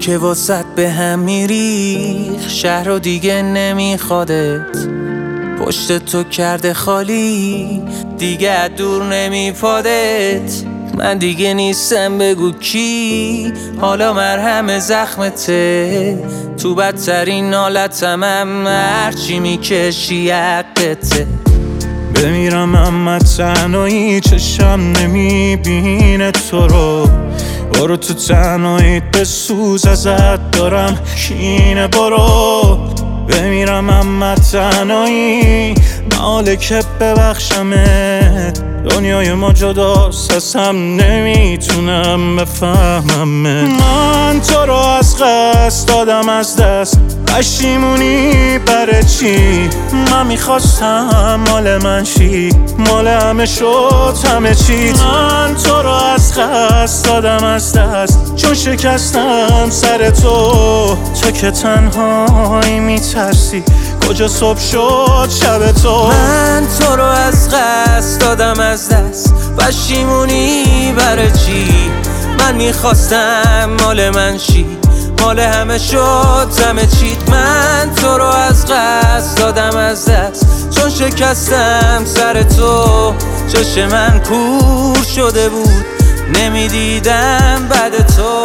که واسط به هم میریخ، شهر رو دیگه نمیخوادت، پشت تو کرده خالی، دیگه دور نمیپادت. من دیگه نیستم بگو کی، حالا مرهم زخمته، تو بدترین حالتم هرچی میکشی حقته. بمیرم اما تنهایی چشم نمیبینه تو رو، برو تو تنهاییت بسوز ازت دارم کینه. برو بمیرم اما تنهایی محاله که ببخشمت، دنیای ما جداست اصلا نمیتونم بفهممت. من تو رو از قصد دادم از دست، پشیمونی برای چی؟ من میخواستم مال من شی، مال همه شد همه چیت. من تو رو از قصد دادم از دست، چون شکستم سر تو که تنهایی میترسی، کجا صبح شد شب تو. من تو رو از قصد دادم از دست، پشیمونی برای چی؟ من میخواستم مال من شی، مال همه شد همه چیت. من تو رو از قصد دادم از دست، چون شکستم سر تو. چشم من کور شده بود، نمیدیدم بعد تو.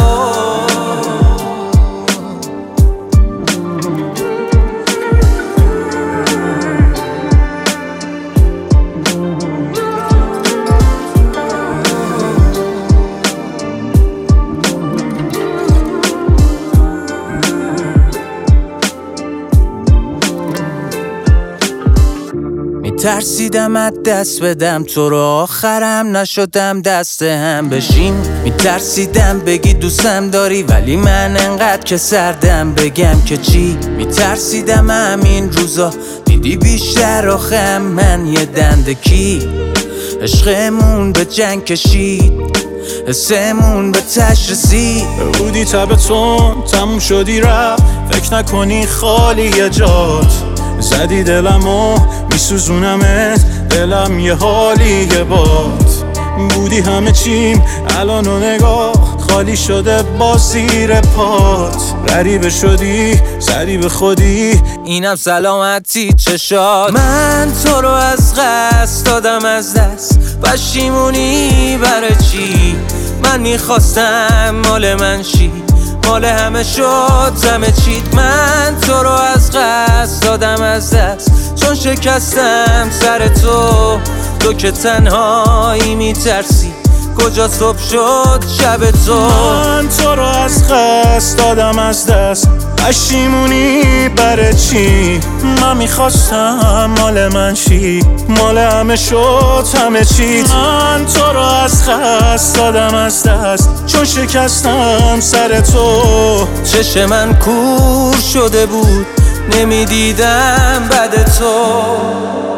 ترسیدم از دست بدم تو رو، آخرم نشدم دست هم بشیم. میترسیدم بگی دوستم داری، ولی من انقدر که سردم بگم که چی. میترسیدم همین روزا دیدی بیشتر آخم من یه دندکی. عشقمون به جنگ کشید، حسمون به تش رسید. بودی تبتون تموم شدی رفت، فکر نکنی خالی جات. زدی دلمو میسوزونمت، دلم یه حالیه بات. بودی همه چیم الان و نگاه خالی شده با زیر پات. غریبه شدی زدی به خودی، اینم سلامتی چشات. من تو رو از قصد دادم از دست، پشیمونی برای چی؟ من میخواستم مال من شی، مال همه شد همه چیت. من تو رو از قصد دادم از دست، چون شکستم سر تو که تنهایی میترسی، کجا صبح شد شب تو. من تو رو از قصد دادم از دست، پشیمونی برای چی؟ من میخواستم مال من شی، مال همه شد همه چیت. من تو رو از قصد دادم از دست، چون شکستم سر تو. چشم من کور شده بود، نمیدیدم بعد تو.